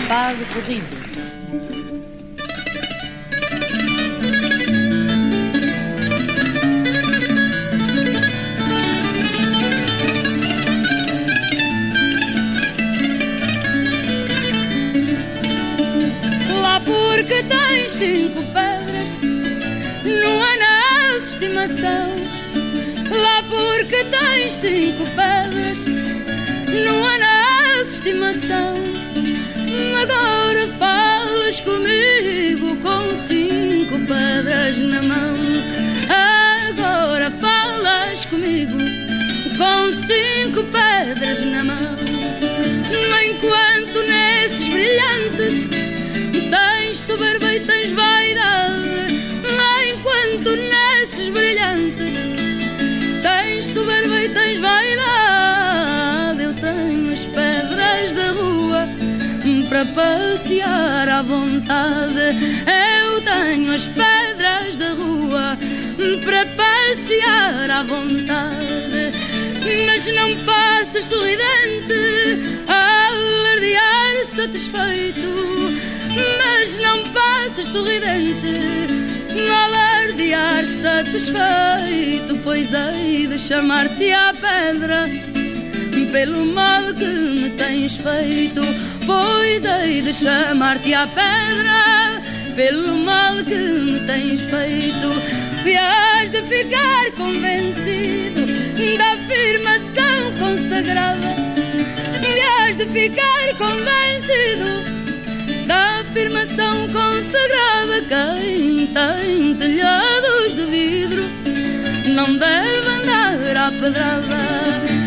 Padre Corrido. Lá porque tens 5 pedras no anel de estimação. Lá porque tens 5 pedras no anel de estimação. Agora falas comigo com 5 pedras na mão. Agora falas comigo com 5 pedras na mão. Enquanto nesses brilhantes tens soberba e tens vaidade. Enquanto nesses brilhantes tens soberba e tens vaidade. Eu tenho as pedras da rua para passear à vontade. Eu tenho as pedras da rua para passear à vontade. Mas não passas sorridente a alardear satisfeito. Mas não passas sorridente a alardear satisfeito. Pois hei de chamar-te à pedra pelo mal que me tens feito. Pois hei de chamar-te à pedra pelo mal que me tens feito. E has de ficar convencido da afirmação consagrada. E has de ficar convencido da afirmação consagrada. Quem tem telhados de vidro não deve andar à pedrada.